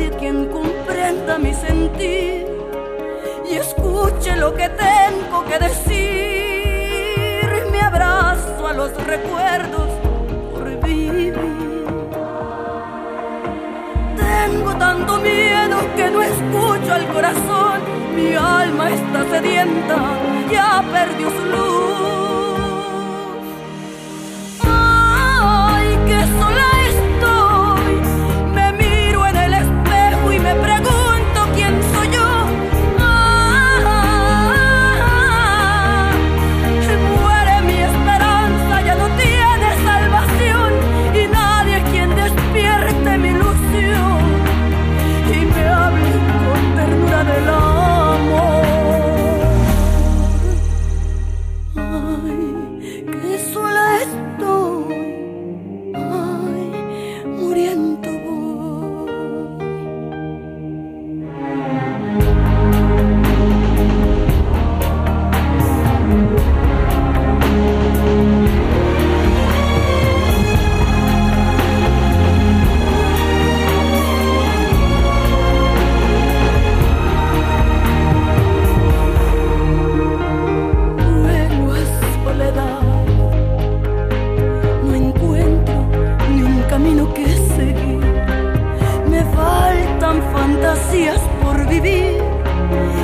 nadie quien comprenda mi sentir y escuche lo que tengo que decir. Me abrazo a los recuerdos por vivir. Tengo tanto miedo que no escucho al corazón. Mi alma está sedienta, ya perdió su luz. Ay, qué sola estoy. Me miro en el espejo y me pregunto quién soy yo. Muere mi esperanza, ya no tiene salvación y nadie quien despierte mi ilusión y me hable con ternura del amor. Ay, qué sola estoy. Ay, muriendo voy. Vuelvo a soledad, no encuentro ni un camino que seguir. Me faltan fantasías por vivir